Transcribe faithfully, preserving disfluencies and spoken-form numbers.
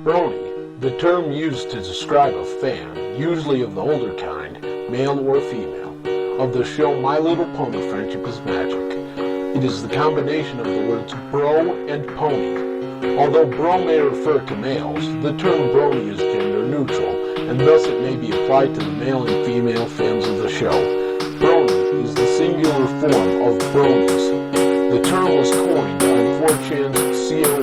Brony, the term used to describe a fan, usually of the older kind, male or female, of the show My Little Pony Friendship is Magic. It is the combination of the words bro and pony. Although bro may refer to males, the term brony is gender neutral, and thus it may be applied to the male and female fans of the show. Brony is the singular form of bronies. The term was coined on four chan's C O